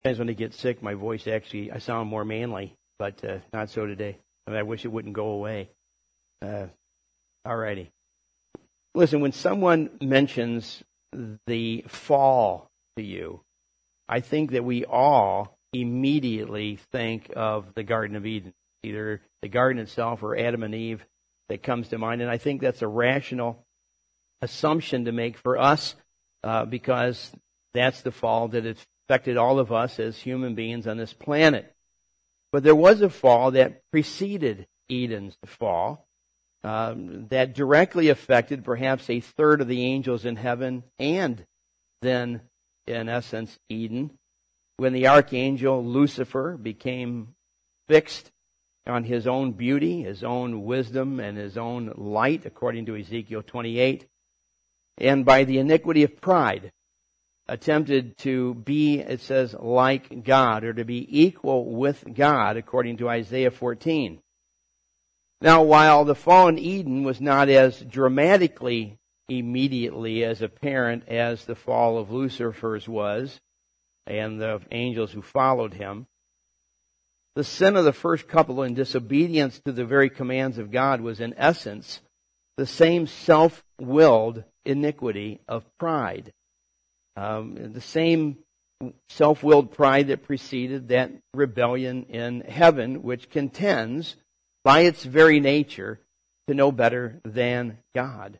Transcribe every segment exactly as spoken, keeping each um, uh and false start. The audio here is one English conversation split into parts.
Sometimes when I get sick, my voice actually, I sound more manly, but uh, not so today. I mean, I wish it wouldn't go away. Uh, alrighty. Listen, when someone mentions the fall to you, I think that we all immediately think of the Garden of Eden, either the garden itself or Adam and Eve that comes to mind. And I think that's a rational assumption to make for us uh, because that's the fall that affected all of us as human beings on this planet. But there was a fall that preceded Eden's fall um, that directly affected perhaps a third of the angels in heaven and then, in essence, Eden, when the archangel Lucifer became fixed on his own beauty, his own wisdom, and his own light, according to Ezekiel twenty-eight, and by the iniquity of pride, attempted to be, it says, like God, or to be equal with God, according to Isaiah fourteen. Now, while the fallen Eden was not as dramatically immediately as apparent as the fall of Lucifer's was, and the angels who followed him, the sin of the first couple in disobedience to the very commands of God was in essence the same self-willed iniquity of pride. Um, the same self-willed pride that preceded that rebellion in heaven, which contends by its very nature to know better than God.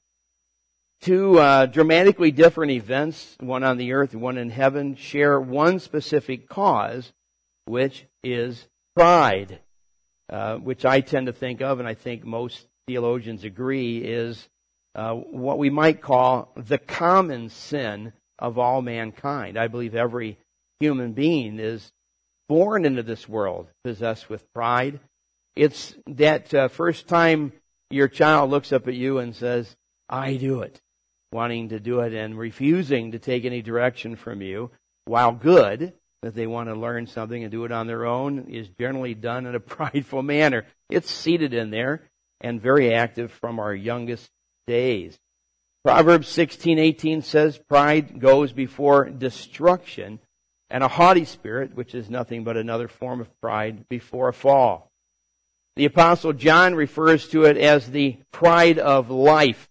Two uh, dramatically different events, one on the earth and one in heaven, share one specific cause, which is pride, uh, which I tend to think of, and I think most theologians agree, is uh, what we might call the common sin of all mankind. I believe every human being is born into this world possessed with pride. It's that uh, first time your child looks up at you and says, "I do it," wanting to do it and refusing to take any direction from you, while good, that they want to learn something and do it on their own, is generally done in a prideful manner. It's seated in there and very active from our youngest days. Proverbs sixteen eighteen says, "Pride goes before destruction, and a haughty spirit," which is nothing but another form of pride, "before a fall." The Apostle John refers to it as the pride of life,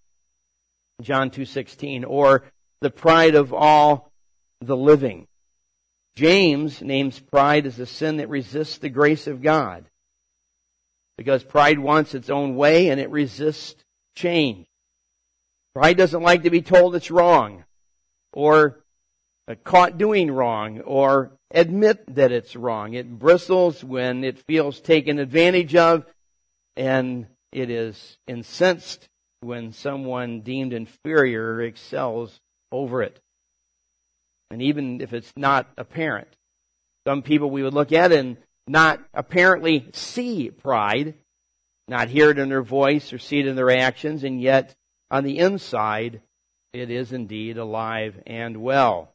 John two sixteen, or the pride of all the living. James names pride as a sin that resists the grace of God, because pride wants its own way and it resists change. Pride doesn't like to be told it's wrong, or caught doing wrong, or admit that it's wrong. It bristles when it feels taken advantage of, and it is incensed when someone deemed inferior excels over it. And even if it's not apparent. Some people we would look at and not apparently see pride, not hear it in their voice or see it in their actions, and yet on the inside it is indeed alive and well.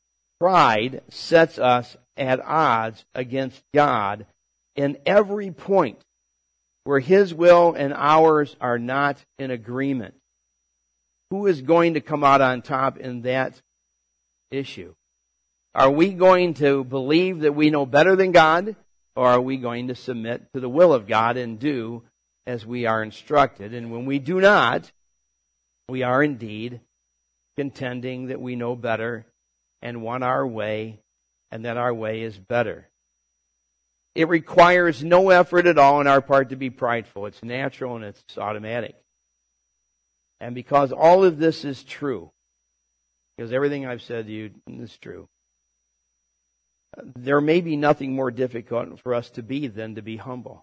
Pride sets us at odds against God in every point where His will and ours are not in agreement. Who is going to come out on top in that issue? Are we going to believe that we know better than God, or are we going to submit to the will of God and do as we are instructed? And when we do not, we are indeed contending that we know better and want our way, and that our way is better. It requires no effort at all on our part to be prideful. It's natural and it's automatic. And because all of this is true, because everything I've said to you is true, there may be nothing more difficult for us to be than to be humble,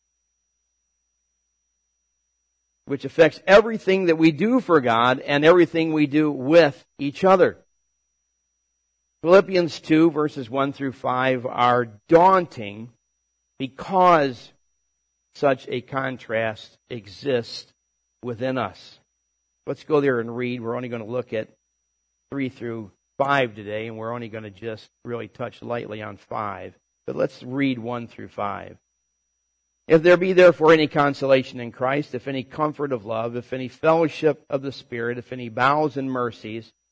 which affects everything that we do for God and everything we do with each other. Philippians two, verses one through five are daunting because such a contrast exists within us. Let's go there and read. We're only going to look at three through five today, and we're only going to just really touch lightly on five. But let's read one through five. "If there be therefore any consolation in Christ, if any comfort of love, if any fellowship of the Spirit, if any bowels and mercies,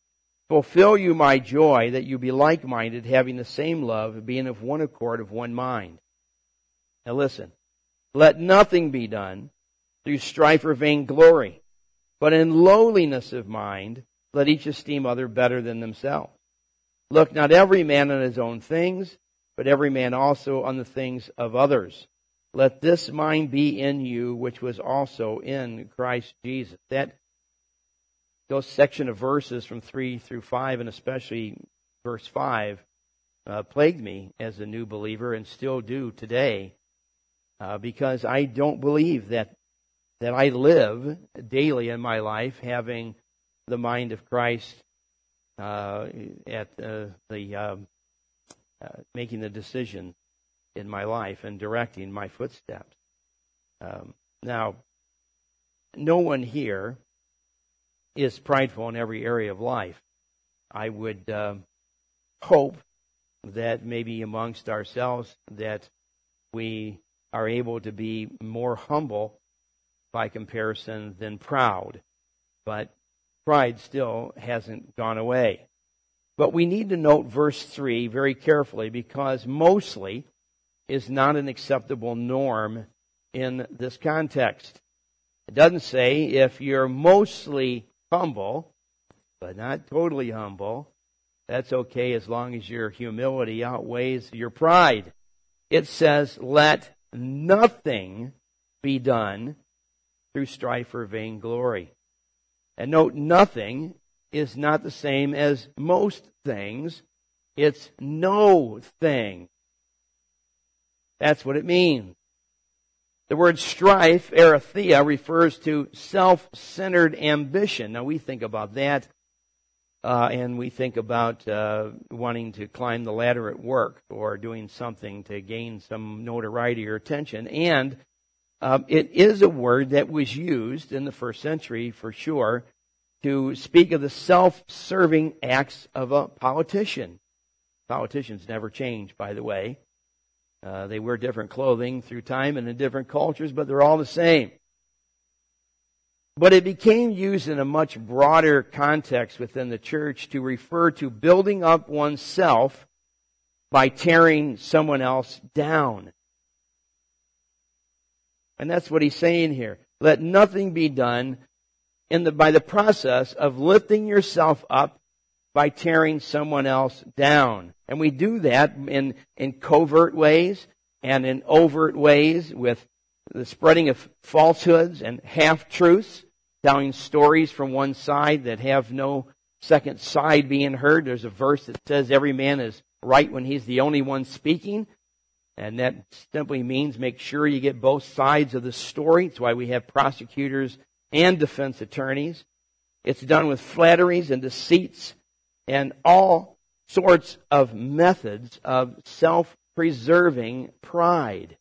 fulfill you my joy, that you be like-minded, having the same love, being of one accord, of one mind. Now listen, let nothing be done through strife or vainglory, but in lowliness of mind, let each esteem other better than themselves. Look not every man on his own things, but every man also on the things of others. Let this mind be in you, which was also in Christ Jesus. That those section of verses from three through five, and especially verse five, uh, plagued me as a new believer, and still do today, uh, because I don't believe that that I live daily in my life having the mind of Christ uh, at uh, the um, uh, making the decision in my life and directing my footsteps. Um, now, no one here is prideful in every area of life. I would uh, hope that maybe amongst ourselves that we are able to be more humble by comparison than proud. But pride still hasn't gone away. But we need to note verse three very carefully, because mostly is not an acceptable norm in this context. It doesn't say if you're mostly humble, but not totally humble, that's okay as long as your humility outweighs your pride. It says, let nothing be done through strife or vainglory. And note, nothing is not the same as most things. It's no thing. That's what it means. The word strife, arathia, refers to self-centered ambition. Now we think about that, uh, and we think about uh, wanting to climb the ladder at work or doing something to gain some notoriety or attention. And um, it is a word that was used in the first century, for sure, to speak of the self-serving acts of a politician. Politicians never change, by the way. Uh, they wear different clothing through time and in different cultures, but they're all the same. But it became used in a much broader context within the church to refer to building up oneself by tearing someone else down. And that's what he's saying here. Let nothing be done in the, by the process of lifting yourself up by tearing someone else down. And we do that in, in covert ways and in overt ways with the spreading of falsehoods and half-truths, telling stories from one side that have no second side being heard. There's a verse that says every man is right when he's the only one speaking. And that simply means make sure you get both sides of the story. It's why we have prosecutors and defense attorneys. It's done with flatteries and deceits and all sorts of methods of self-preserving pride.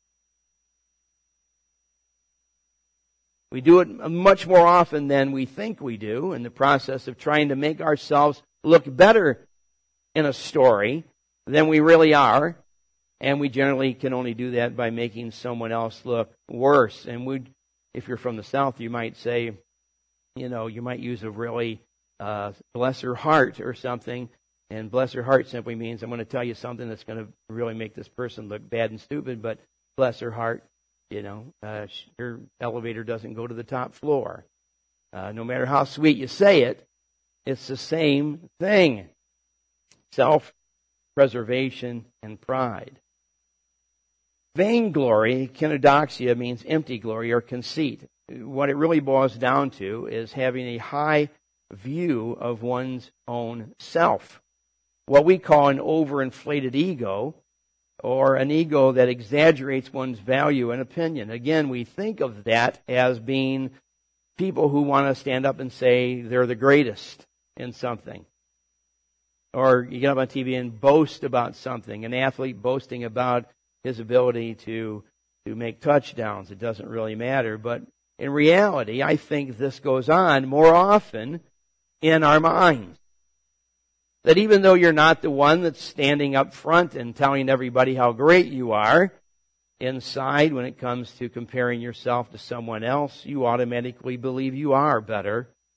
We do it much more often than we think we do in the process of trying to make ourselves look better in a story than we really are. And we generally can only do that by making someone else look worse. And we, if you're from the South, you might say, you know, you might use a really uh, bless her heart or something. And bless her heart simply means I'm going to tell you something that's going to really make this person look bad and stupid, but bless her heart, you know, uh, her elevator doesn't go to the top floor. Uh, no matter how sweet you say it, it's the same thing. Self-preservation and pride. Vainglory, kenodoxia, means empty glory or conceit. What it really boils down to is having a high view of one's own self. What we call an overinflated ego, or an ego that exaggerates one's value and opinion. Again, we think of that as being people who want to stand up and say they're the greatest in something. Or you get up on T V and boast about something, an athlete boasting about his ability to, to make touchdowns. It doesn't really matter. But in reality, I think this goes on more often in our minds. That even though you're not the one that's standing up front and telling everybody how great you are, inside, when it comes to comparing yourself to someone else, you automatically believe you are better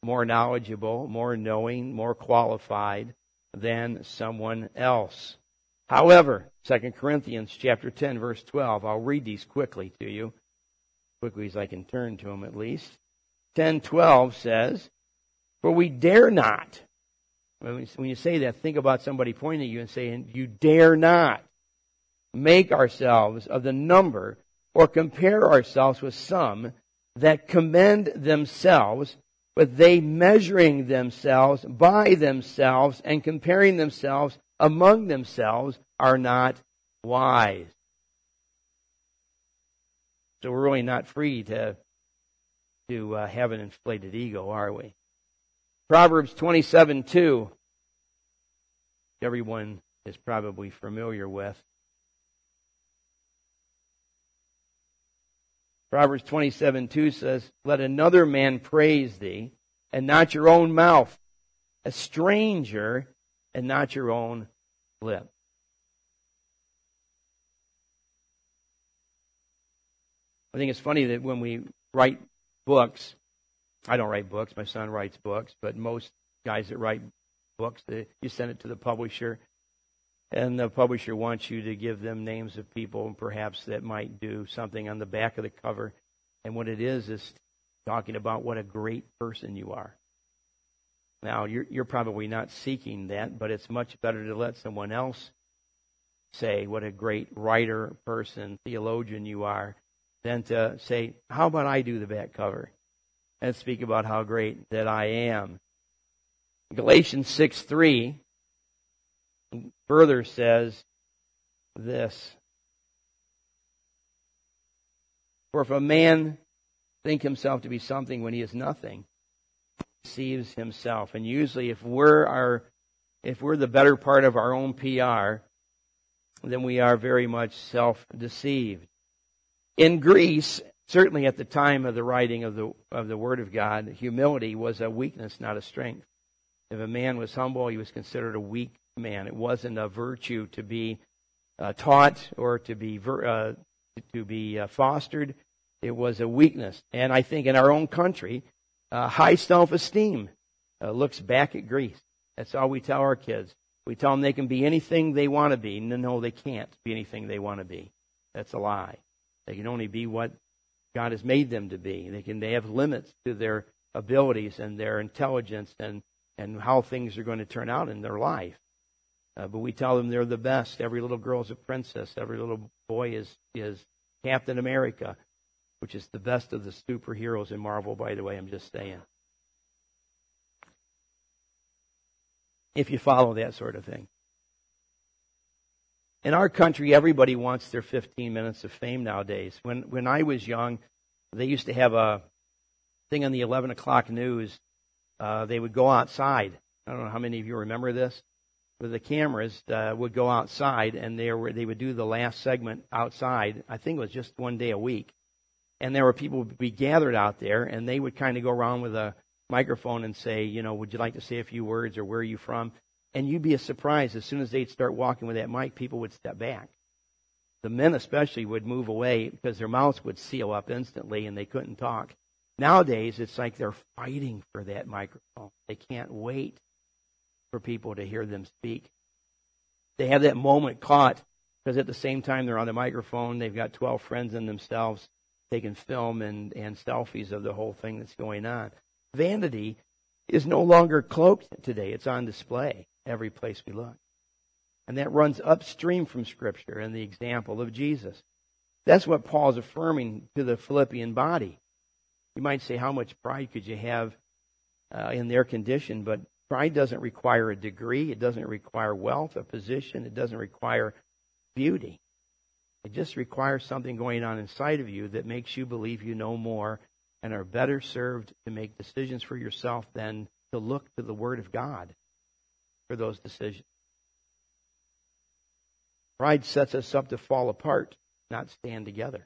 more knowledgeable, more knowing, more qualified than someone else. However, Second Corinthians chapter ten, verse twelve, I'll read these quickly to you, quickly as I can turn to them at least. ten twelve says, "For we dare not," when you say that, think about somebody pointing at you and saying, "You dare not make ourselves of the number or compare ourselves with some that commend themselves, but they measuring themselves by themselves and comparing themselves among themselves are not wise." So we're really not free to, to uh, have an inflated ego, are we? Proverbs twenty-seven two, everyone is probably familiar with. Proverbs twenty-seven two says, "Let another man praise thee, and not your own mouth, a stranger, and not your own lip." I think it's funny that when we write books, I don't write books, my son writes books, but most guys that write books, they, you send it to the publisher, and the publisher wants you to give them names of people perhaps that might do something on the back of the cover. And what it is is talking about what a great person you are. Now, you're, you're probably not seeking that, but it's much better to let someone else say what a great writer, person, theologian you are than to say, "How about I do the back cover and speak about how great that I am?" Galatians six three further says this, "For if a man think himself to be something when he is nothing, he deceives himself." And usually if we're our if we're the better part of our own P R, then we are very much self-deceived. In Greece, certainly at the time of the writing of the of the Word of God, humility was a weakness, not a strength. If a man was humble, he was considered a weak man. It wasn't a virtue to be uh, taught or to be uh, to be uh, fostered. It was a weakness. And I think in our own country, uh, high self-esteem uh, looks back at Greece. That's all we tell our kids. We tell them they can be anything they want to be. No, no, they can't be anything they want to be. That's a lie. They can only be what God has made them to be. They can. They have limits to their abilities and their intelligence and, and how things are going to turn out in their life. Uh, but we tell them they're the best. Every little girl is a princess. Every little boy is, is Captain America, which is the best of the superheroes in Marvel, by the way. I'm just saying. If you follow that sort of thing. In our country, everybody wants their fifteen minutes of fame nowadays. When when I was young, they used to have a thing on the eleven o'clock news. Uh, they would go outside. I don't know how many of you remember this. But the cameras uh, would go outside, and they were they would do the last segment outside. I think it was just one day a week. And there were people who would be gathered out there, and they would kind of go around with a microphone and say, you know, would you like to say a few words, or where are you from? And you'd be surprised, as soon as they'd start walking with that mic, people would step back. The men especially would move away because their mouths would seal up instantly and they couldn't talk. Nowadays, it's like they're fighting for that microphone. They can't wait for people to hear them speak. They have that moment caught because at the same time they're on the microphone, they've got twelve friends in themselves taking film and, and selfies of the whole thing that's going on. Vanity is no longer cloaked today. It's on display every place we look. And that runs upstream from Scripture and the example of Jesus. That's what Paul's affirming to the Philippian body. You might say, how much pride could you have uh, in their condition? But pride doesn't require a degree. It doesn't require wealth, a position. It doesn't require beauty. It just requires something going on inside of you that makes you believe you know more and are better served to make decisions for yourself than to look to the Word of God for those decisions. Pride sets us up to fall apart, not stand together.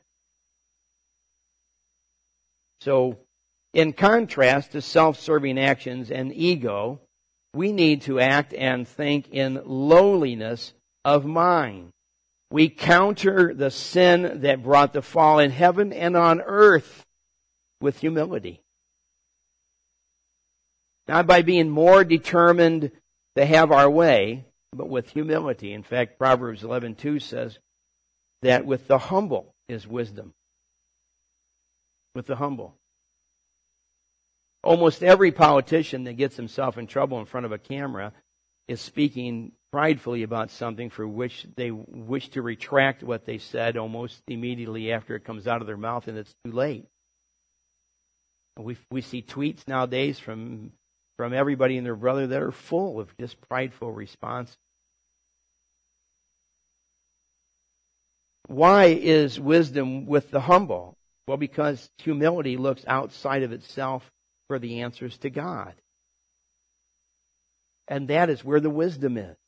So, in contrast to self-serving actions and ego, we need to act and think in lowliness of mind. We counter the sin that brought the fall in heaven and on earth with humility. Not by being more determined to have our way, but with humility. In fact, Proverbs eleven two says that with the humble is wisdom. With the humble. Almost every politician that gets himself in trouble in front of a camera is speaking pridefully about something for which they wish to retract what they said almost immediately after it comes out of their mouth, and it's too late. We we see tweets nowadays from from everybody and their brother that are full of just prideful response. Why is wisdom with the humble? Well, because humility looks outside of itself for the answers to God. And that is where the wisdom is.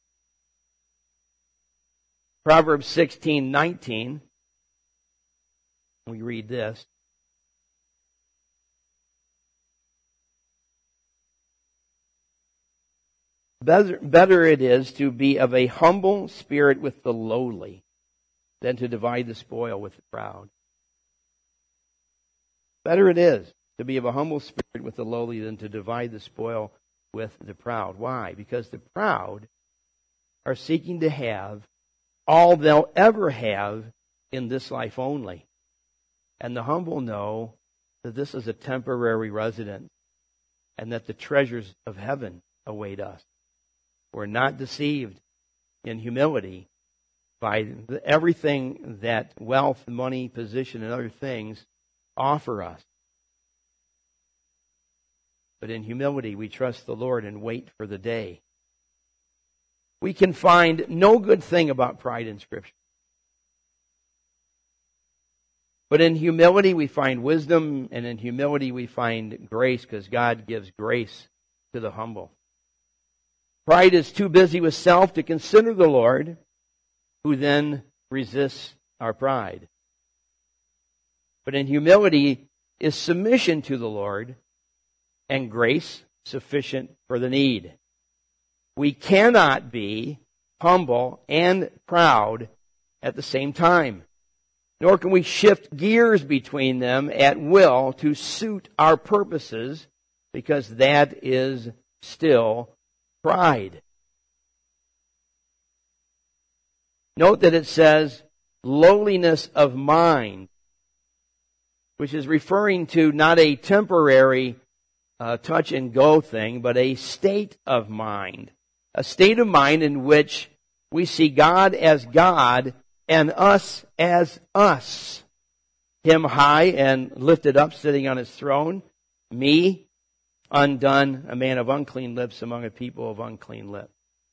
Proverbs sixteen nineteen, we read this. Better, better it is to be of a humble spirit with the lowly than to divide the spoil with the proud. Better it is to be of a humble spirit with the lowly than to divide the spoil with the proud. Why? Because the proud are seeking to have all they'll ever have in this life only. And the humble know that this is a temporary residence and that the treasures of heaven await us. We're not deceived in humility by everything that wealth, money, position, and other things offer us. But in humility, we trust the Lord and wait for the day. We can find no good thing about pride in Scripture. But in humility, we find wisdom, and in humility, we find grace, because God gives grace to the humble. Pride is too busy with self to consider the Lord, who then resists our pride. But in humility is submission to the Lord, and grace sufficient for the need. We cannot be humble and proud at the same time, nor can we shift gears between them at will to suit our purposes, because that is still pride. Note that it says lowliness of mind, which is referring to not a temporary uh, touch and go thing, but a state of mind. A state of mind in which we see God as God and us as us. Him high and lifted up, sitting on His throne. Me, undone, a man of unclean lips among a people of unclean lips.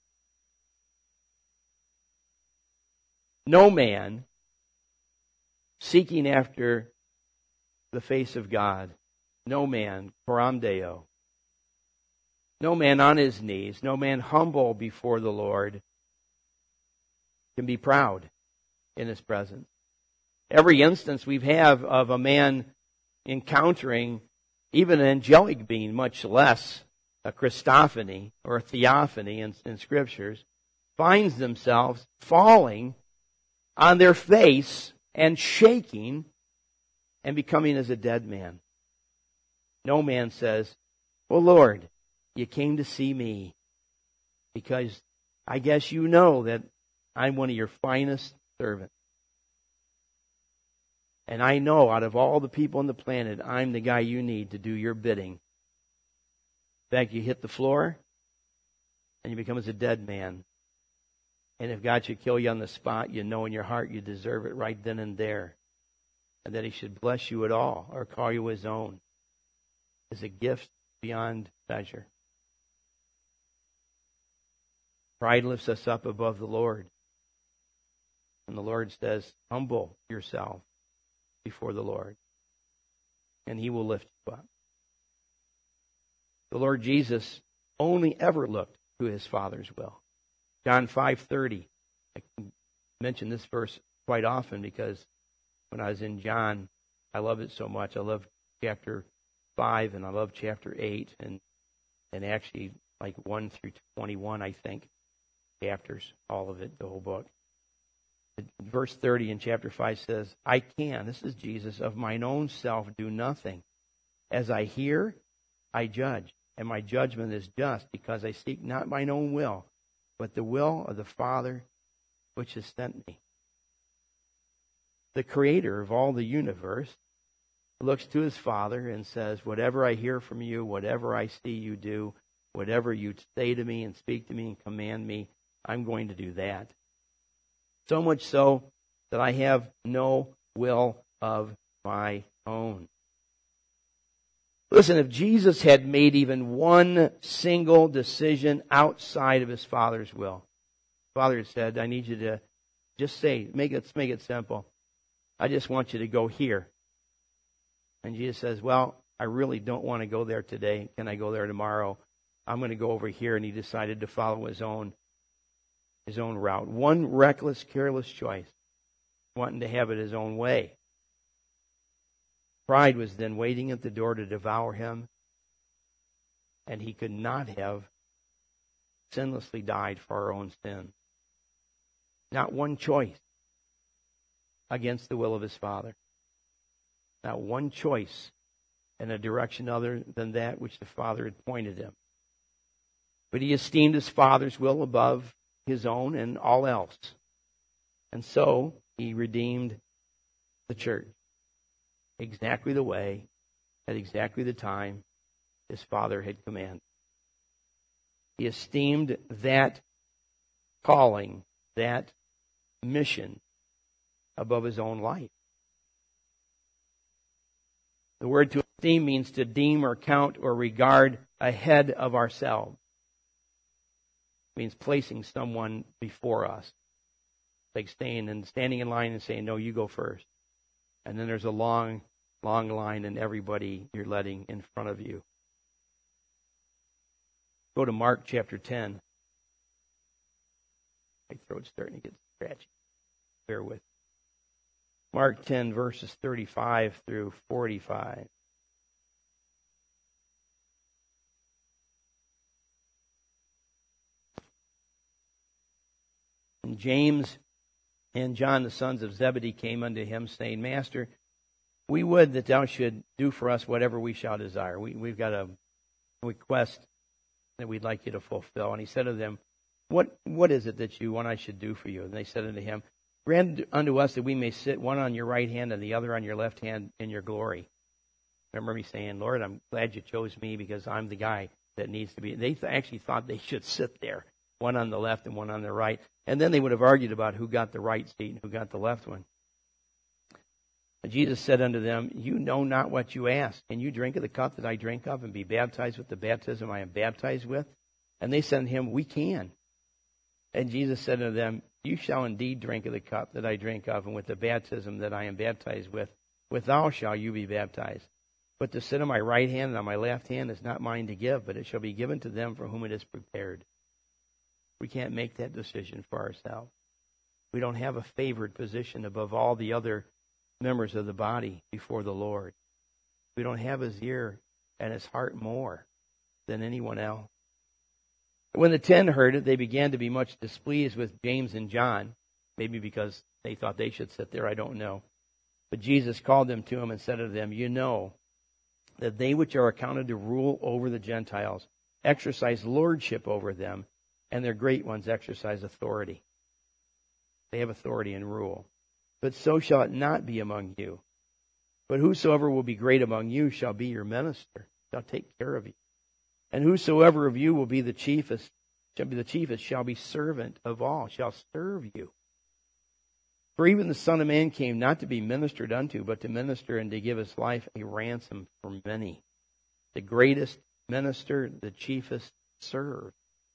No man seeking after the face of God. No man, coram Deo. No man on his knees, no man humble before the Lord can be proud in His presence. Every instance we have of a man encountering even an angelic being, much less a Christophany or a theophany in, in Scriptures, finds themselves falling on their face and shaking and becoming as a dead man. No man says, "Well, Lord, you came to see me because I guess you know that I'm one of your finest servants. And I know out of all the people on the planet, I'm the guy you need to do your bidding." In fact, you hit the floor and you become as a dead man. And if God should kill you on the spot, you know in your heart you deserve it right then and there. And that He should bless you at all or call you His own is a gift beyond measure. Pride lifts us up above the Lord. And the Lord says, humble yourself before the Lord, and He will lift you up. The Lord Jesus only ever looked to His Father's will. John five thirty. I mention this verse quite often because when I was in John, I love it so much. I love chapter five and I love chapter eight and and actually like one through twenty-one, I think, chapters, all of it, the whole book. Verse thirty in chapter five says, "I can," this is Jesus, "of mine own self do nothing. As I hear, I judge. and my judgment is just, because I seek not mine own will, but the will of the Father which has sent me. The Creator of all the universe looks to His Father and says, whatever I hear from you, whatever I see you do, whatever you say to me and speak to me and command me, I'm going to do that. So much so that I have no will of my own. Listen, if Jesus had made even one single decision outside of His Father's will, Father had said, I need you to just say, make it, make it simple. I just want you to go here. And Jesus says, well, I really don't want to go there today. Can I go there tomorrow? I'm going to go over here. And He decided to follow His own, His own route. One reckless, careless choice, wanting to have it His own way. Pride was then waiting at the door to devour Him, and He could not have sinlessly died for our own sin. Not one choice against the will of His Father. Not one choice in a direction other than that which the Father had pointed Him. But He esteemed His Father's will above His own and all else. And so He redeemed the church. Exactly the way, at exactly the time His Father had commanded. He esteemed that calling, that mission, above His own life. The word to esteem means to deem or count or regard ahead of ourselves. It means placing someone before us. Like staying and standing in line and saying, no, you go first. And then there's a long, long line and everybody you're letting in front of you. Go to Mark chapter ten. My throat's starting to get scratchy. Bear with me. Mark ten, verses thirty-five through forty-five. And James and John, the sons of Zebedee, came unto Him, saying, Master, we would that Thou should do for us whatever we shall desire. We, we've got a request that we'd like You to fulfill. And He said to them, What What is it that you want I should do for you? And they said unto Him, Grant unto us that we may sit one on Your right hand and the other on Your left hand in Your glory. Remember me saying, Lord, I'm glad You chose me because I'm the guy that needs to be. They th- actually thought they should sit there, one on the left and one on the right. And then they would have argued about who got the right seat and who got the left one. And Jesus said unto them, You know not what you ask. Can you drink of the cup that I drink of and be baptized with the baptism I am baptized with? And they said unto Him, We can. And Jesus said unto them, You shall indeed drink of the cup that I drink of, and with the baptism that I am baptized with, withal shall you be baptized. But to sit on my right hand and on my left hand is not mine to give, but it shall be given to them for whom it is prepared. We can't make that decision for ourselves. We don't have a favored position above all the other members of the body before the Lord. We don't have His ear and His heart more than anyone else. When the ten heard it, they began to be much displeased with James and John, maybe because they thought they should sit there, I don't know. But Jesus called them to Him and said to them, You know that they which are accounted to rule over the Gentiles exercise lordship over them, and their great ones exercise authority. They have authority and rule. But so shall it not be among you. But whosoever will be great among you shall be your minister, shall take care of you. And whosoever of you will be the chiefest, shall be the chiefest, shall be servant of all, shall serve you. For even the Son of Man came not to be ministered unto, but to minister and to give His life a ransom for many. The greatest minister, the chiefest serve.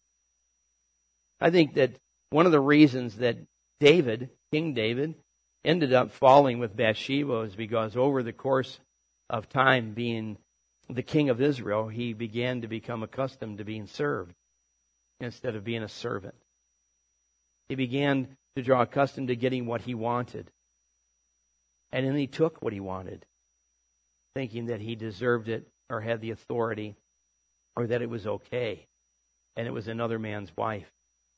I think that one of the reasons that David, King David, ended up falling with Bathsheba is because over the course of time being the king of Israel, he began to become accustomed to being served instead of being a servant. He began to draw accustomed to getting what he wanted. And then he took what he wanted, thinking that he deserved it or had the authority or that it was okay. And it was another man's wife.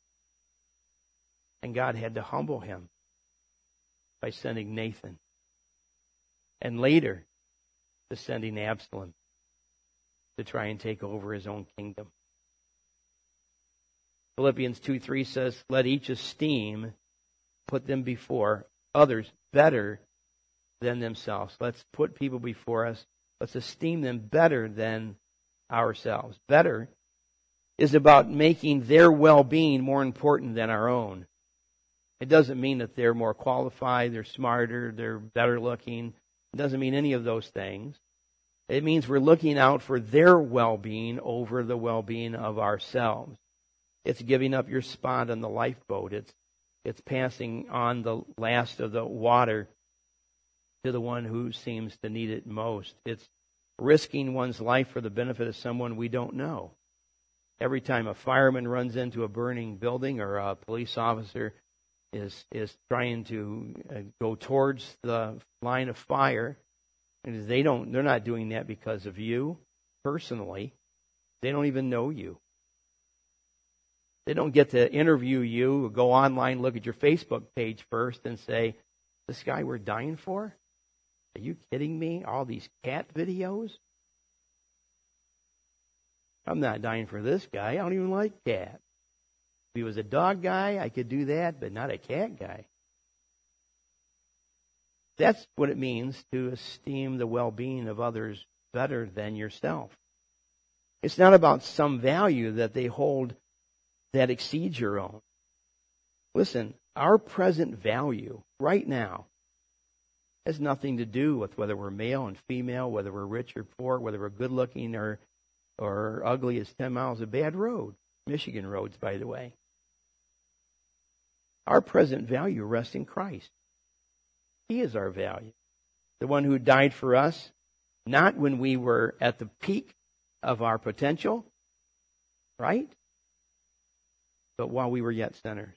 And God had to humble him by sending Nathan. And later, to sending Absalom. to try and take over his own kingdom. Philippians two three says, let each esteem, put them before others better than themselves. Let's put people before us. Let's esteem them better than ourselves. Better is about making their well-being more important than our own. It doesn't mean that they're more qualified, they're smarter, they're better looking. It doesn't mean any of those things. It means we're looking out for their well-being over the well-being of ourselves. It's giving up your spot on the lifeboat. It's it's passing on the last of the water to the one who seems to need it most. It's risking one's life for the benefit of someone we don't know. Every time a fireman runs into a burning building or a police officer is is trying to uh, go towards the line of fire, and they don't they're not doing that because of you personally. They don't even know you. They don't get to interview you or go online, look at your Facebook page first and say, this guy we're dying for? Are you kidding me? All these cat videos? I'm not dying for this guy. I don't even like cats. If he was a dog guy, I could do that, but not a cat guy. That's what it means to esteem the well-being of others better than yourself. It's not about some value that they hold that exceeds your own. Listen, our present value right now has nothing to do with whether we're male and female, whether we're rich or poor, whether we're good looking or or ugly as ten miles of bad road. Michigan roads, by the way. Our present value rests in Christ. He is our value. The one who died for us, not when we were at the peak of our potential, right? But while we were yet sinners.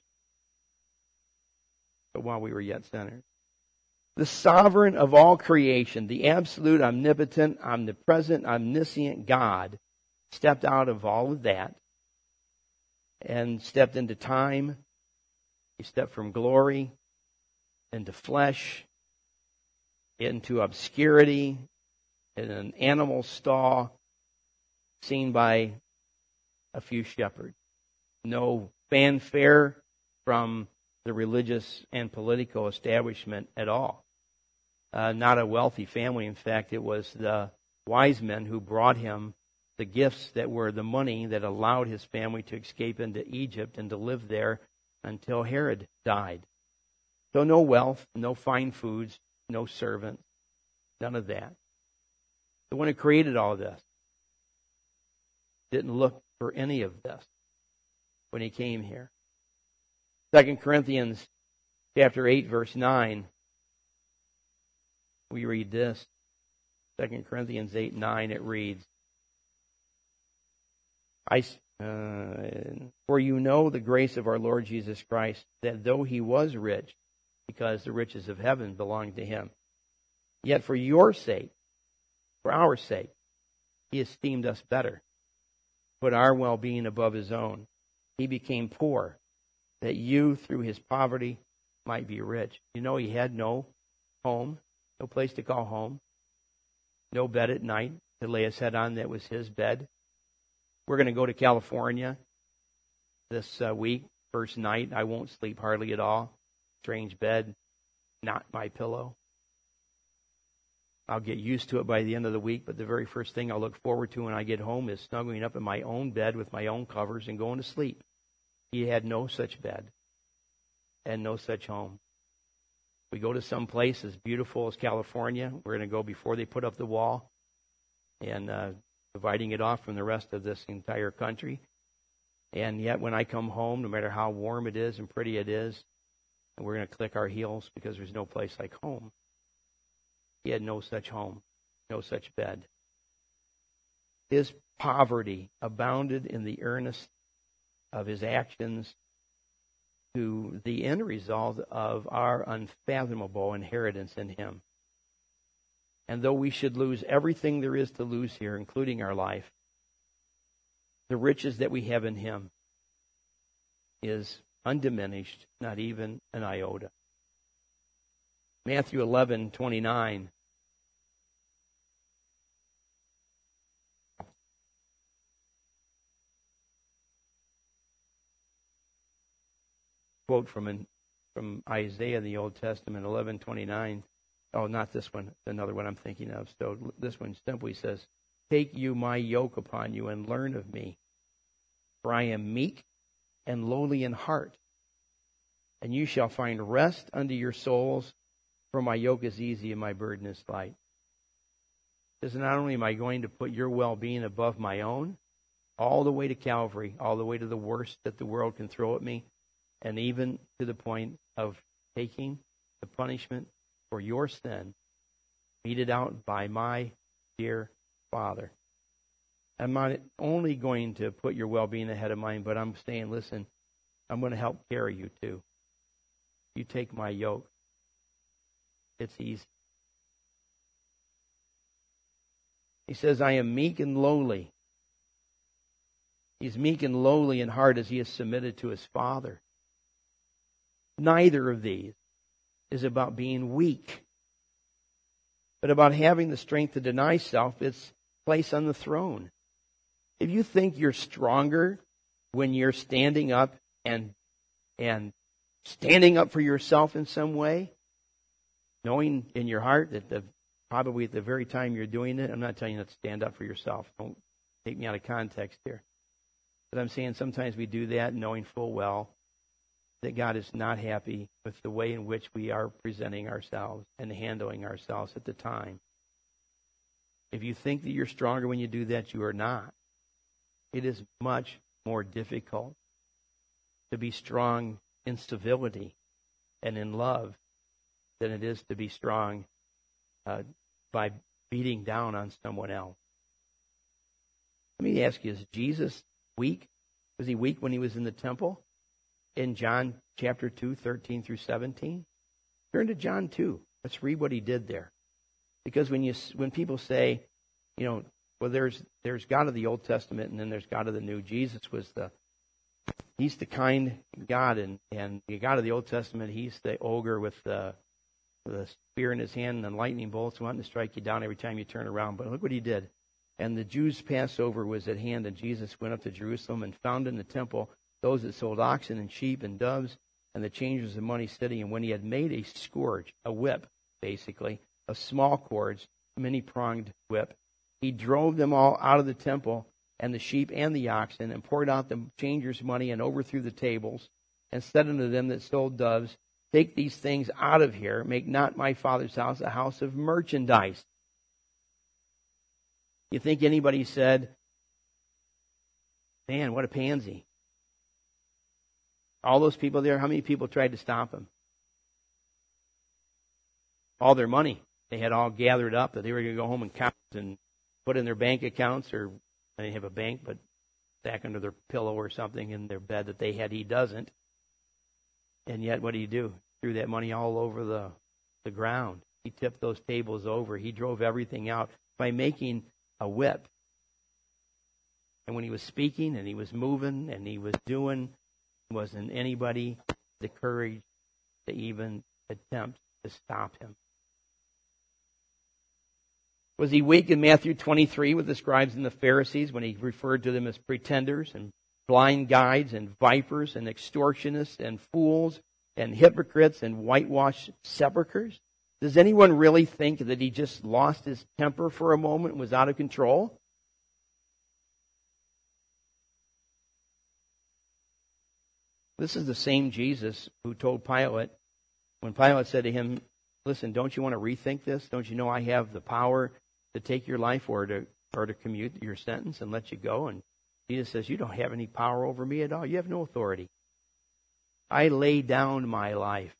But while we were yet sinners. The sovereign of all creation, the absolute, omnipotent, omnipresent, omniscient God stepped out of all of that and stepped into time. He stepped from glory into flesh, into obscurity, in an animal stall, seen by a few shepherds. No fanfare from the religious and political establishment at all. Uh, not a wealthy family. In fact, it was the wise men who brought him the gifts that were the money that allowed his family to escape into Egypt and to live there until Herod died. So no wealth, no fine foods, no servants, none of that. The one who created all of this didn't look for any of this when he came here. Second Corinthians chapter eight, verse nine. We read this. Second Corinthians eight, nine, it reads, I, uh, for you know the grace of our Lord Jesus Christ, that though he was rich, because the riches of heaven belonged to him, yet for your sake, for our sake, he esteemed us better, put our well-being above his own. He became poor, that you, through his poverty, might be rich. You know, he had no home, no place to call home, no bed at night to lay his head on that was his bed. We're going to go to California this uh, week, first night. I won't sleep hardly at all. Strange bed, not my pillow. I'll get used to it by the end of the week, but the very first thing I'll look forward to when I get home is snuggling up in my own bed with my own covers and going to sleep. He had no such bed and no such home. We go to some place as beautiful as California. We're going to go before they put up the wall and uh, dividing it off from the rest of this entire country. And yet when I come home, no matter how warm it is and pretty it is, we're going to click our heels because there's no place like home. He had no such home, no such bed. His poverty abounded in the earnest of his actions to the end result of our unfathomable inheritance in him. And though we should lose everything there is to lose here, including our life, the riches that we have in him is undiminished, not even an iota. Matthew eleven twenty-nine. quote from an, from Isaiah in the Old Testament, eleven twenty-nine. Oh, not this one. Another one I'm thinking of. So this one simply says, "Take you my yoke upon you and learn of me, for I am meek and lowly in heart, and you shall find rest unto your souls, for my yoke is easy and my burden is light." Because not only am I going to put your well-being above my own, all the way to Calvary, all the way to the worst that the world can throw at me, and even to the point of taking the punishment for your sin, meted out by my dear Father. I'm not only going to put your well-being ahead of mine, but I'm saying, listen, I'm going to help carry you too. You take my yoke. It's easy. He says, I am meek and lowly. He's meek and lowly in heart as he is submitted to his Father. Neither of these is about being weak, but about having the strength to deny self its place on the throne. If you think you're stronger when you're standing up and and standing up for yourself in some way, knowing in your heart that the probably at the very time you're doing it, I'm not telling you to stand up for yourself. Don't take me out of context here. But I'm saying sometimes we do that knowing full well that God is not happy with the way in which we are presenting ourselves and handling ourselves at the time. If you think that you're stronger when you do that, you are not. It is much more difficult to be strong in civility and in love than it is to be strong uh, by beating down on someone else. Let me ask you, is Jesus weak? Was he weak when he was in the temple? In John chapter two, thirteen through seventeen? Turn to John two. Let's read what he did there. Because when you when people say, you know, well, there's there's God of the Old Testament and then there's God of the New. Jesus was the He's the kind God, and, and the God of the Old Testament, he's the ogre with the, the spear in his hand and the lightning bolts wanting to strike you down every time you turn around. But look what he did. And the Jews' Passover was at hand, and Jesus went up to Jerusalem and found in the temple those that sold oxen and sheep and doves and the changers of money sitting. And when he had made a scourge, a whip, basically, of small cords, many-pronged whip, he drove them all out of the temple, and the sheep and the oxen, and poured out the changers' money, and overthrew the tables, and said unto them that sold doves, Take these things out of here, make not my Father's house a house of merchandise. You think anybody said, man, what a pansy. All those people there, how many people tried to stop him? All their money. They had all gathered up that they were going to go home and count and put in their bank accounts, or they have a bank, but back under their pillow or something in their bed that they had. He doesn't. And yet, what did he do? Threw that money all over the, the ground. He tipped those tables over. He drove everything out by making a whip. And when he was speaking and he was moving and he was doing, wasn't anybody the courage to even attempt to stop him. Was he weak in Matthew twenty-three with the scribes and the Pharisees when he referred to them as pretenders and blind guides and vipers and extortionists and fools and hypocrites and whitewashed sepulchres? Does anyone really think that he just lost his temper for a moment and was out of control? This is the same Jesus who told Pilate, when Pilate said to him, listen, don't you want to rethink this? Don't you know I have the power to take your life or to or to commute your sentence and let you go? And Jesus says, you don't have any power over me at all. You have no authority. I lay down my life.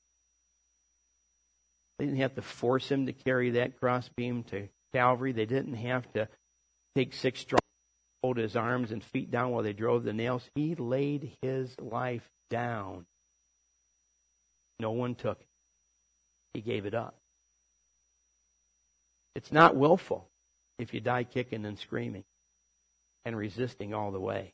They didn't have to force him to carry that crossbeam to Calvary. They didn't have to take six strong hold his arms and feet down while they drove the nails. He laid his life down. No one took it. He gave it up. It's not willful if you die kicking and screaming and resisting all the way.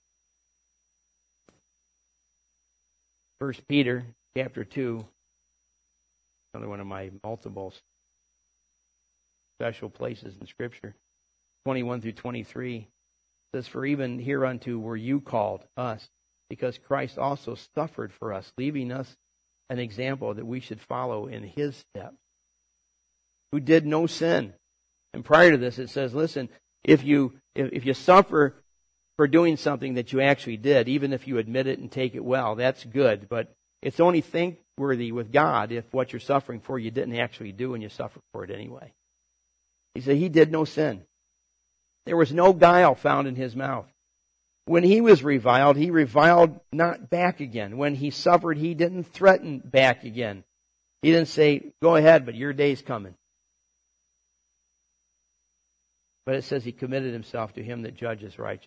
First Peter chapter two, another one of my multiple special places in Scripture, twenty-one through twenty-three, says, For even hereunto were you called, us, because Christ also suffered for us, leaving us an example that we should follow in his steps, who did no sin. And prior to this, it says, listen, if you if, if you suffer for doing something that you actually did, even if you admit it and take it well, that's good. But it's only thankworthy with God if what you're suffering for you didn't actually do and you suffer for it anyway. He said he did no sin. There was no guile found in his mouth. When he was reviled, he reviled not back again. When he suffered, he didn't threaten back again. He didn't say, go ahead, but your day's coming. But it says he committed himself to him that judges righteous.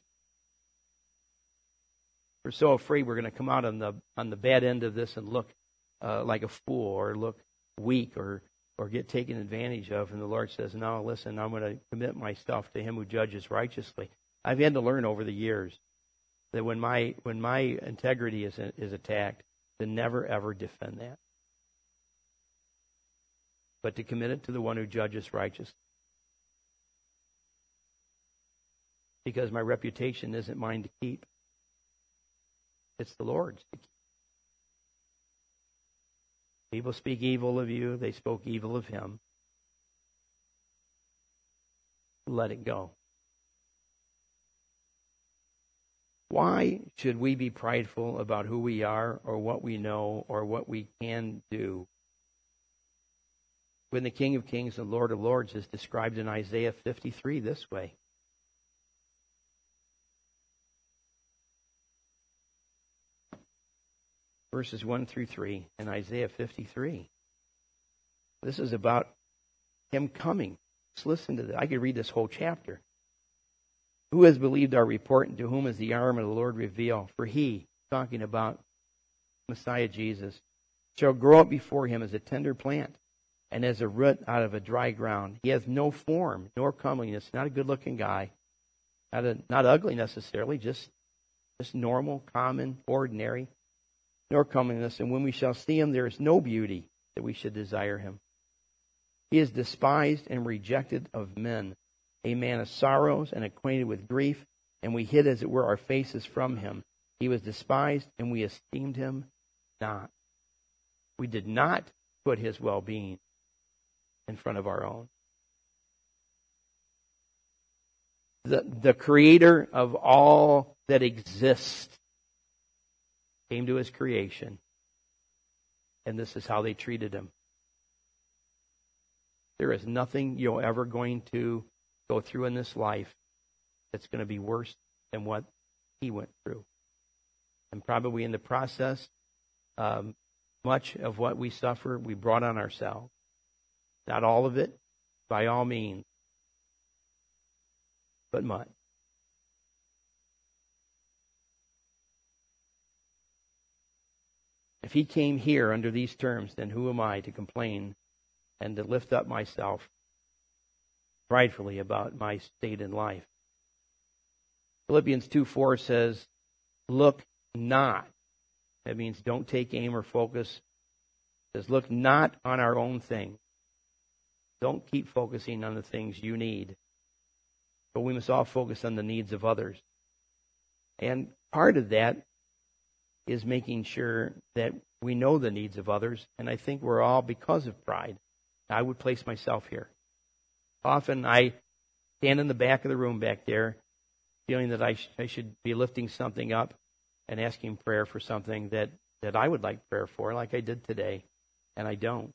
We're so afraid we're going to come out on the on the bad end of this and look uh, like a fool or look weak or or get taken advantage of. And the Lord says, no, listen, I'm going to commit myself to him who judges righteously. I've had to learn over the years that when my when my integrity is is attacked, to never ever defend that, but to commit it to the one who judges righteously. Because my reputation isn't mine to keep. It's the Lord's. People speak evil of you. They spoke evil of him. Let it go. Why should we be prideful about who we are or what we know or what we can do when the King of Kings and Lord of Lords is described in Isaiah fifty-three this way? Verses one through three in Isaiah fifty-three. This is about him coming. Just listen to this. I could read this whole chapter. Who has believed our report, and to whom is the arm of the Lord revealed? For he, talking about Messiah Jesus, shall grow up before him as a tender plant, and as a root out of a dry ground. He has no form nor comeliness. Not a good-looking guy. Not a, not ugly necessarily, just, just normal, common, ordinary. Nor comeliness, and when we shall see him, there is no beauty that we should desire him. He is despised and rejected of men, a man of sorrows and acquainted with grief, and we hid, as it were, our faces from him. He was despised, and we esteemed him not. We did not put his well-being in front of our own. The, the creator of all that exists came to his creation, and this is how they treated him. There is nothing you're ever going to go through in this life that's going to be worse than what he went through. And probably in the process, um, much of what we suffer, we brought on ourselves. Not all of it, by all means, but much. If he came here under these terms, then who am I to complain and to lift up myself pridefully about my state in life? Philippians two four says, look not. That means don't take aim or focus. It says, look not on our own thing. Don't keep focusing on the things you need. But we must all focus on the needs of others. And part of that is making sure that we know the needs of others. And I think we're all, because of pride, I would place myself here. Often I stand in the back of the room back there, feeling that I, sh- I should be lifting something up and asking prayer for something that, that I would like prayer for, like I did today, and I don't.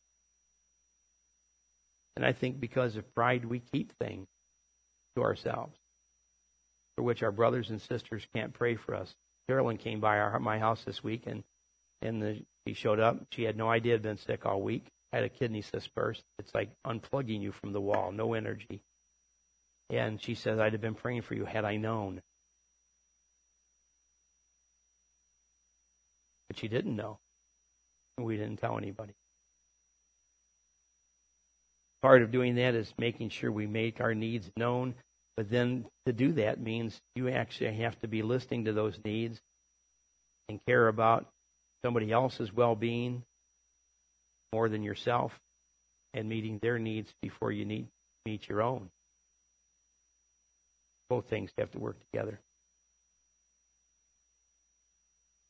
And I think because of pride, we keep things to ourselves, for which our brothers and sisters can't pray for us. Carolyn came by our, my house this week, and, and the, she showed up. She had no idea I'd been sick all week. I had a kidney cyst burst. It's like unplugging you from the wall, no energy. And she says, I'd have been praying for you had I known. But she didn't know. And we didn't tell anybody. Part of doing that is making sure we make our needs known. But then to do that means you actually have to be listening to those needs and care about somebody else's well-being more than yourself, and meeting their needs before you need meet your own. Both things have to work together.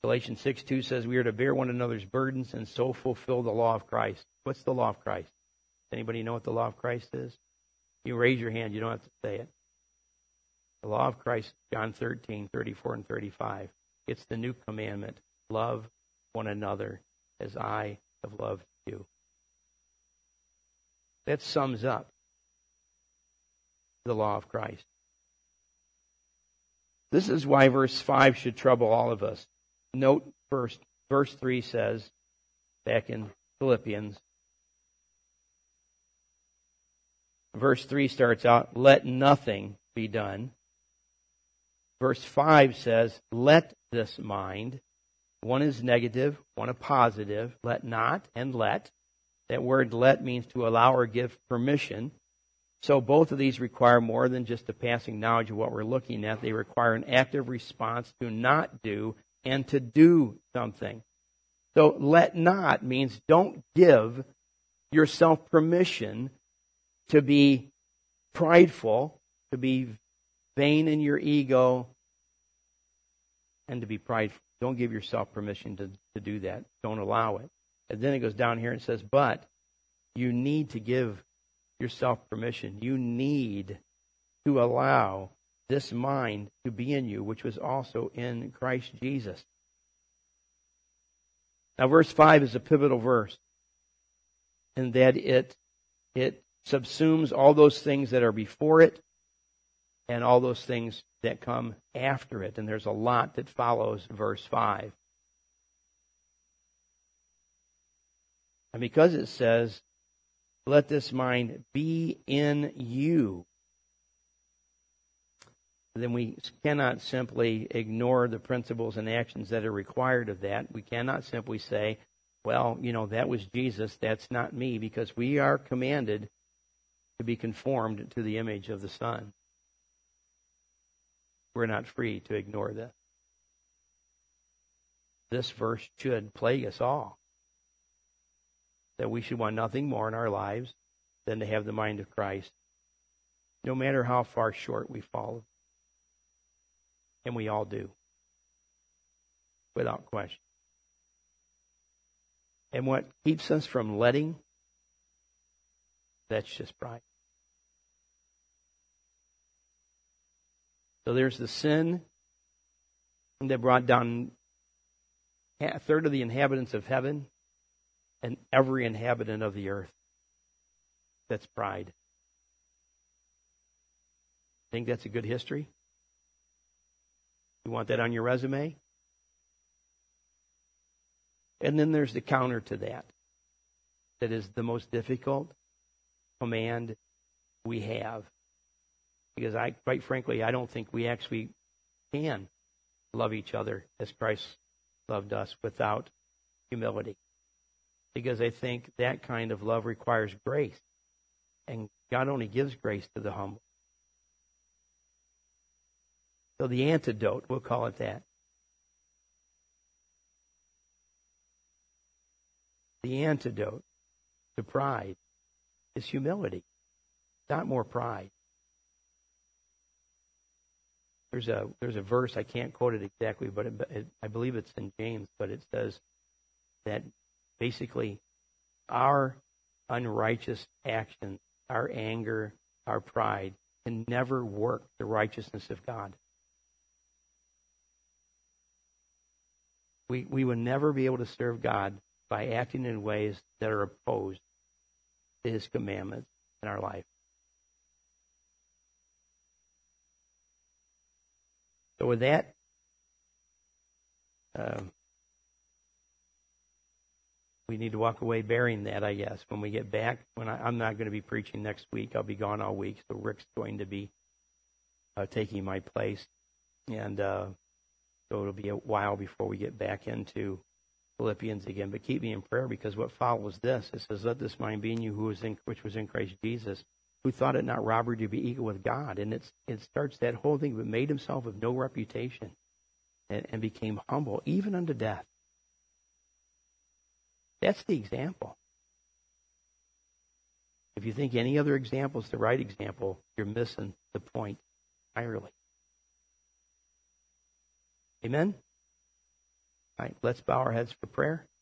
Galatians six two says we are to bear one another's burdens and so fulfill the law of Christ. What's the law of Christ? Anybody know what the law of Christ is? You raise your hand. You don't have to say it. The law of Christ, John thirteen, thirty-four and thirty-five. It's the new commandment. Love one another as I have loved you. That sums up the law of Christ. This is why verse five should trouble all of us. Note first, verse three says, back in Philippians, verse three starts out, let nothing be done. Verse five says, let this mind. One is negative, one a positive. Let not and let. That word let means to allow or give permission. So both of these require more than just a passing knowledge of what we're looking at. They require an active response to not do and to do something. So let not means don't give yourself permission to be prideful, to be vain in your ego, and to be prideful. Don't give yourself permission to, to do that. Don't allow it. And then it goes down here and says, but you need to give yourself permission. You need to allow this mind to be in you, which was also in Christ Jesus. Now, verse five is a pivotal verse in that it, it subsumes all those things that are before it and all those things that come after it. And there's a lot that follows verse five. And because it says, let this mind be in you, then we cannot simply ignore the principles and actions that are required of that. We cannot simply say, well, you know, that was Jesus, that's not me, because we are commanded to be conformed to the image of the Son. We're not free to ignore this. This verse should plague us all. That we should want nothing more in our lives than to have the mind of Christ, no matter how far short we fall. And we all do, without question. And what keeps us from letting, that's just pride. So there's the sin that brought down a third of the inhabitants of heaven and every inhabitant of the earth. That's pride. Think that's a good history? You want that on your resume? And then there's the counter to that. That is the most difficult command we have. Because I, quite frankly, I don't think we actually can love each other as Christ loved us without humility. Because I think that kind of love requires grace. And God only gives grace to the humble. So the antidote, we'll call it that. The antidote to pride is humility, not more pride. There's a there's a verse, I can't quote it exactly, but it, it, I believe it's in James, but it says that basically our unrighteous actions, our anger, our pride can never work the righteousness of God. We we will never be able to serve God by acting in ways that are opposed to His commandments in our life. So with that, um, we need to walk away bearing that, I guess. When we get back, when I, I'm not going to be preaching next week. I'll be gone all week, so Rick's going to be uh, taking my place. And uh, so it'll be a while before we get back into Philippians again. But keep me in prayer, because what follows this, it says, let this mind be in you who was in, which was in Christ Jesus, who thought it not robbery to be equal with God. And it's, it starts that whole thing, but made himself of no reputation and, and became humble, even unto death. That's the example. If you think any other example is the right example, you're missing the point entirely. Amen? All right, let's bow our heads for prayer.